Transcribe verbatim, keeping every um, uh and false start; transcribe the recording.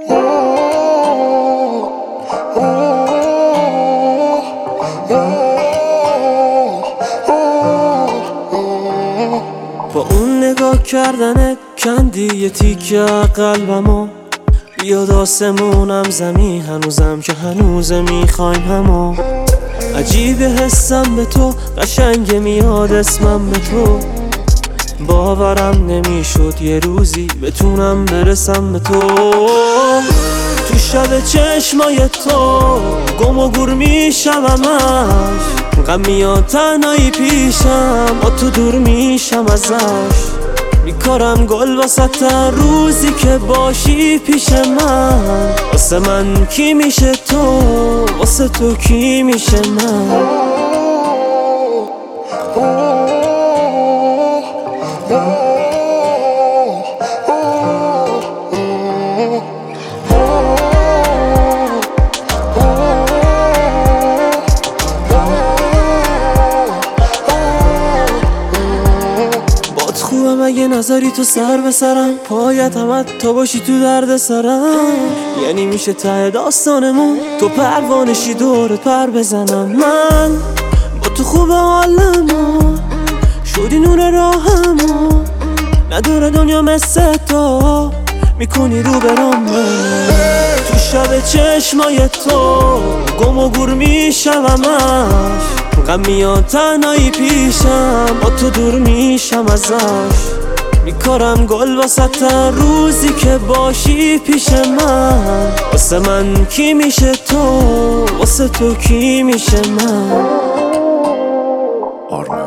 با اون نگاه کردنت کندی یه تیکه قلبمو، بیاد آسمونم زمین هنوزم که هنوز میخوایم همو. عجیبه حسم به تو، قشنگه میاد اسمم به تو، باورم نمیشد یه روزی بتونم برسم به تو. تو شب چشمای تو گم و گور میشم همش، غم میاد تنهایی پیشم، با تو دور میشم ازش. میکارم گل واسه روزی که باشی پیش من، واسه من کی میشه تو، واسه تو کی میشه من. خوبم اگه نظری تو سر به سرم، پایت همت تا باشی تو درد سرم. یعنی میشه ته داستانمون، تو پروانشی دورت پر بزنم. من با تو خوب حالمون، شدی نور راهمون، نداره دنیا مثل تو، میکنی رو برام من. تو شب چشمای تو گم و گور میشم همش، غم میاد تنهایی پیشم، با تو دور میشم ازش. میکارم گل واسه روزی که باشی پیش من، واسه من کی میشه تو، واسه تو کی میشه من. آرمان